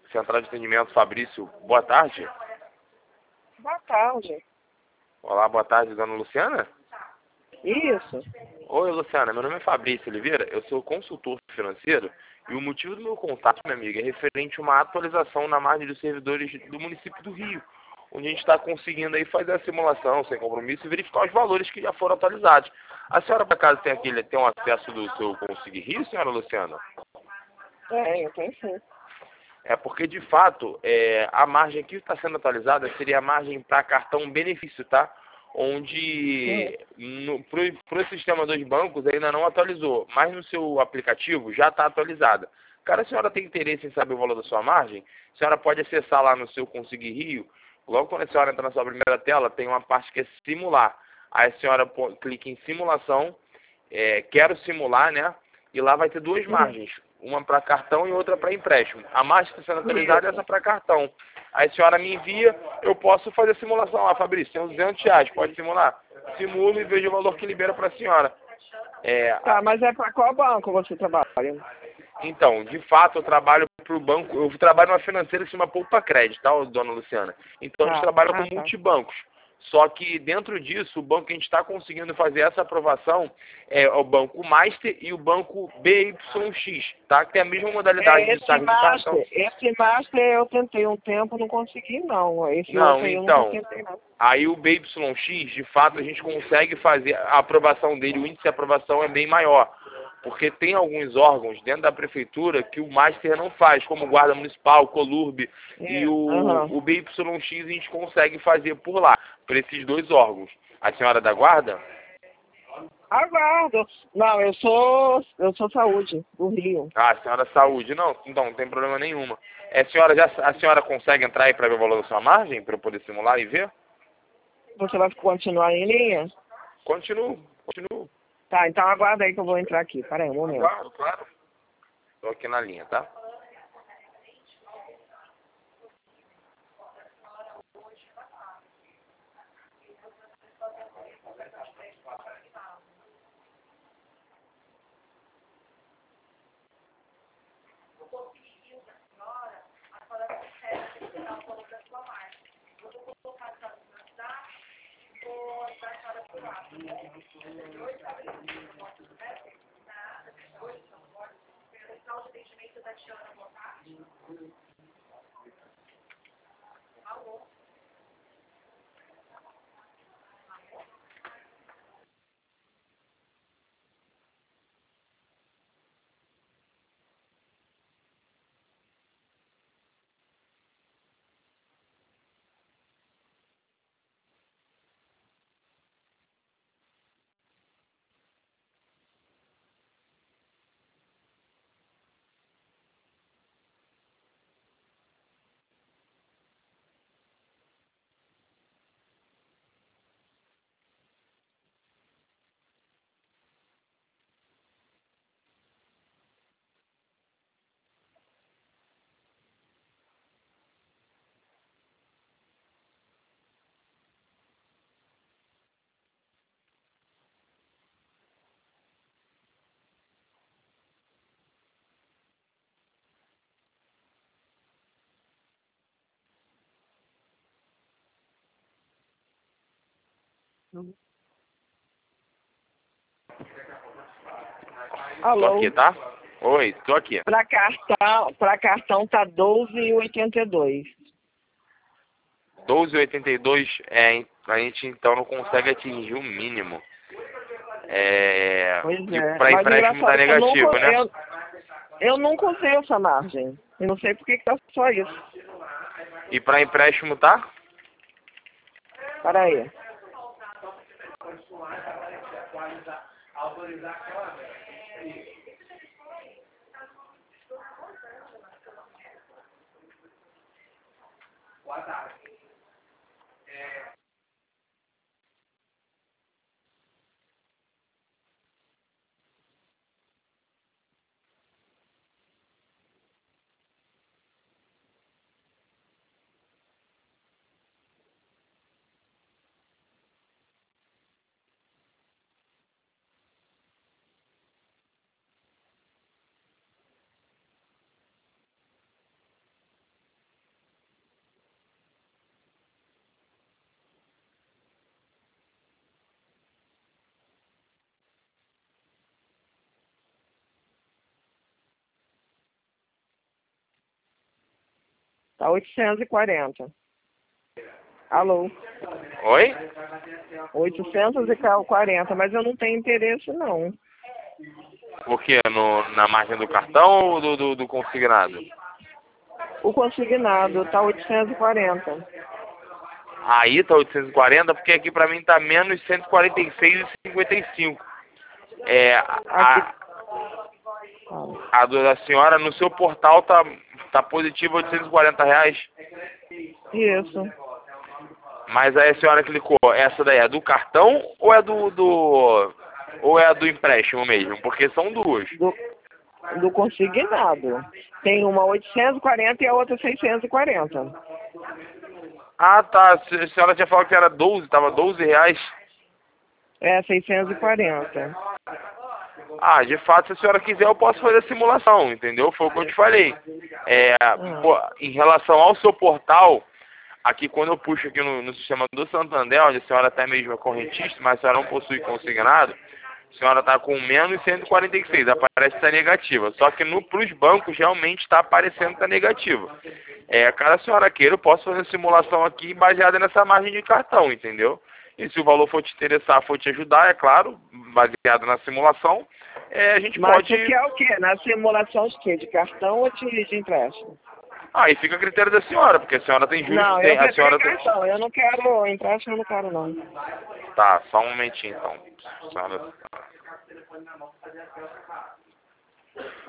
Central de Atendimento Fabrício, boa tarde. Boa tarde. Olá, boa tarde, dona Luciana. Isso. Oi, Luciana, meu nome é Fabrício Oliveira, eu sou consultor financeiro e o motivo do meu contato, minha amiga, é referente a uma atualização na margem dos servidores do município do Rio, onde a gente está conseguindo aí fazer a simulação sem compromisso e verificar os valores que já foram atualizados. A senhora, por acaso, tem um acesso do seu Consig Rio, senhora Luciana? Eu tenho sim. É porque, de fato, a margem que está sendo atualizada seria a margem para cartão benefício, tá? Onde para o sistema dos bancos ainda não atualizou, mas no seu aplicativo já está atualizada. Cara, a senhora tem interesse em saber o valor da sua margem? A senhora pode acessar lá no seu Consig Rio. Logo quando a senhora entra na sua primeira tela, tem uma parte que é simular. Aí a senhora clica em simulação, quero simular, né? E lá vai ter duas margens, uma para cartão e outra para empréstimo. A margem que está sendo atualizada é essa para cartão. Aí a senhora me envia, eu posso fazer a simulação lá, Fabrício, tem uns R$200, pode simular? Simulo e vejo o valor que libera para a senhora. Tá, mas é para qual banco você trabalha? Então, de fato, eu trabalho para o banco, eu trabalho numa financeira que se chama Poupa Crédito, tá, dona Luciana? Então a gente trabalha com multibancos. Só que dentro disso, o banco que a gente está conseguindo fazer essa aprovação é o Banco Master e o Banco BYX, tá? Que tem a mesma modalidade de saque de cartão. Esse Master eu tentei um tempo, não consegui não. Esse Não, outro aí eu então, nunca tentei não. aí o BYX, de fato, a gente consegue fazer a aprovação dele, o índice de aprovação é bem maior. Porque tem alguns órgãos dentro da prefeitura que o Master não faz, como o Guarda Municipal, o Colurb, e o BYX a gente consegue fazer por lá, por esses dois órgãos. A senhora da Guarda? Aguardo. Não, eu sou saúde, do Rio. Ah, a senhora saúde. Não, então não tem problema nenhuma. A senhora consegue entrar aí para ver o valor da sua margem, para eu poder simular e ver? Você vai continuar em linha? Continuo. Tá, então aguarda aí que eu vou entrar aqui. Pera aí um momento. Claro. Estou aqui na linha, tá? Alô? Tô aqui, tá? Oi, tô aqui. Pra cartão tá 12,82. 12,82, a gente então não consegue atingir o mínimo. Pois é. Para Mas empréstimo tá engraçado que negativo, né? eu nunca usei essa margem. Eu não sei por que tá só isso. E para empréstimo tá? Pera aí. Tá 840. Alô? Oi? 840, mas eu não tenho interesse, não. O quê? Na margem do cartão ou do consignado? O consignado tá 840. Aí tá 840, porque aqui pra mim tá menos 146,55. Aqui. A da senhora no seu portal tá positivo R$ 840. Isso. Mas aí a senhora clicou, essa daí é do cartão ou é ou é a do empréstimo mesmo? Porque são duas. Do consignado. Tem uma 840 e a outra 640. Ah, tá. A senhora tinha falado que era 12, tava R$ 12. É, 640. Ah, de fato, se a senhora quiser, eu posso fazer a simulação, entendeu? Foi o que eu te falei. Pô, em relação ao seu portal, aqui quando eu puxo aqui no sistema do Santander, onde a senhora até mesmo é correntista, mas a senhora não possui consignado, a senhora está com menos 146, aparece que está negativa. Só que para os bancos realmente está aparecendo que está negativa. Caso a senhora queira, eu posso fazer a simulação aqui baseada nessa margem de cartão, entendeu? E se o valor for te interessar, for te ajudar, é claro, baseado na simulação, a gente Mas pode... você quer o quê? Na simulação de quê? De cartão ou de empréstimo? Aí fica a critério da senhora, porque a senhora tem juros... Não, a eu senhora tenho cartão. Eu não quero empréstimo, eu não quero, não. Tá, só um momentinho então. A senhora...